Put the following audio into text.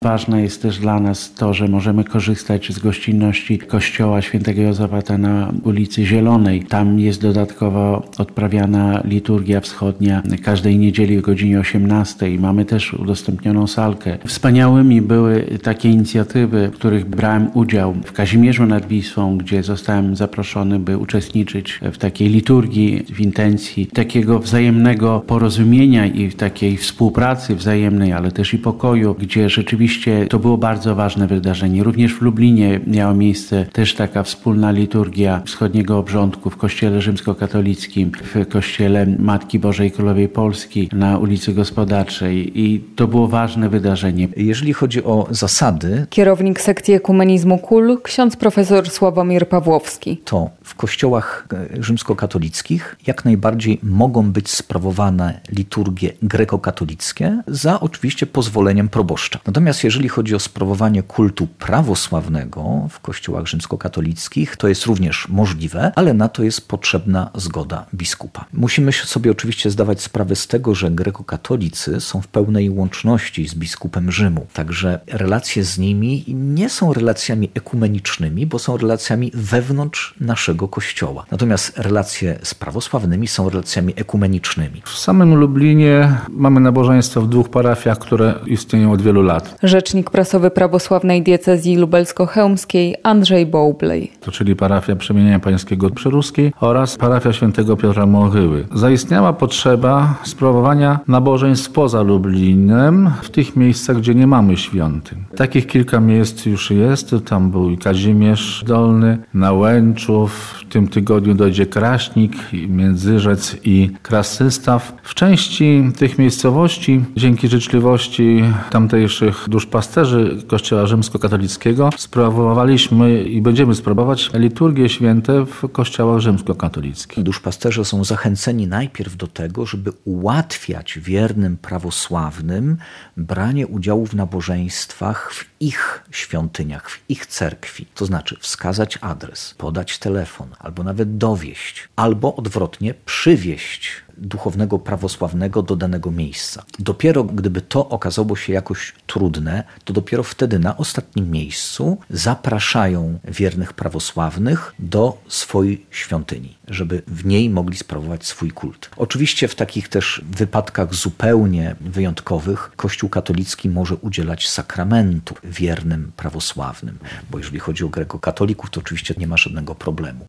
Ważne jest też dla nas to, że możemy korzystać z gościnności Kościoła Świętego Jozafata na ulicy Zielonej. Tam jest dodatkowo odprawiana liturgia wschodnia każdej niedzieli o godzinie 18. Mamy też udostępnioną salkę. Wspaniałymi były takie inicjatywy, w których brałem udział w Kazimierzu nad Wisłą, gdzie zostałem zaproszony, by uczestniczyć w takiej liturgii, w intencji takiego wzajemnego porozumienia i w takiej współpracy wzajemnej, ale też i pokoju, gdzie rzeczywiście to było bardzo ważne wydarzenie. Również w Lublinie miała miejsce też taka wspólna liturgia wschodniego obrządku w kościele rzymskokatolickim, w kościele Matki Bożej Królowej Polski na ulicy Gospodarczej i to było ważne wydarzenie. Jeżeli chodzi o zasady, kierownik sekcji ekumenizmu KUL, ksiądz profesor Sławomir Pawłowski. To w kościołach rzymskokatolickich jak najbardziej mogą być sprawowane liturgie grekokatolickie za oczywiście pozwoleniem proboszcza. Natomiast jeżeli chodzi o sprawowanie kultu prawosławnego w kościołach rzymskokatolickich, to jest również możliwe, ale na to jest potrzebna zgoda biskupa. Musimy sobie oczywiście zdawać sprawę z tego, że grekokatolicy są w pełnej łączności z biskupem Rzymu. Także relacje z nimi nie są relacjami ekumenicznymi, bo są relacjami wewnątrz naszego kościoła. Natomiast relacje z prawosławnymi są relacjami ekumenicznymi. W samym Lublinie mamy nabożeństwa w 2 parafiach, które istnieją od wielu lat. Rzecznik prasowy prawosławnej diecezji lubelsko-chełmskiej Andrzej Bołblej. To czyli parafia Przemienienia Pańskiego Przeruskiej oraz parafia Świętego Piotra Mochyły. Zaistniała potrzeba sprawowania nabożeństw poza Lublinem, w tych miejscach, gdzie nie mamy świątyń. Takich kilka miejsc już jest. Tam był i Kazimierz Dolny, Nałęczów, w tym tygodniu dojdzie Kraśnik, Międzyrzec i Krassystaw. W części tych miejscowości, dzięki życzliwości tamtejszych duszpasterzy Kościoła Rzymskokatolickiego, sprawowaliśmy i będziemy sprawować liturgie święte w kościołach rzymskokatolickich. Duszpasterze są zachęceni najpierw do tego, żeby ułatwiać wiernym prawosławnym branie udziału w nabożeństwach w ich świątyniach, w ich cerkwi. To znaczy wskazać adres, podać telefon, albo nawet dowieść, albo odwrotnie przywieźć duchownego prawosławnego do danego miejsca. Dopiero gdyby to okazało się jakoś trudne, to dopiero wtedy na ostatnim miejscu zapraszają wiernych prawosławnych do swojej świątyni, żeby w niej mogli sprawować swój kult. Oczywiście w takich też wypadkach zupełnie wyjątkowych Kościół katolicki może udzielać sakramentu wiernym prawosławnym, bo jeżeli chodzi o grekokatolików, to oczywiście nie ma żadnego problemu.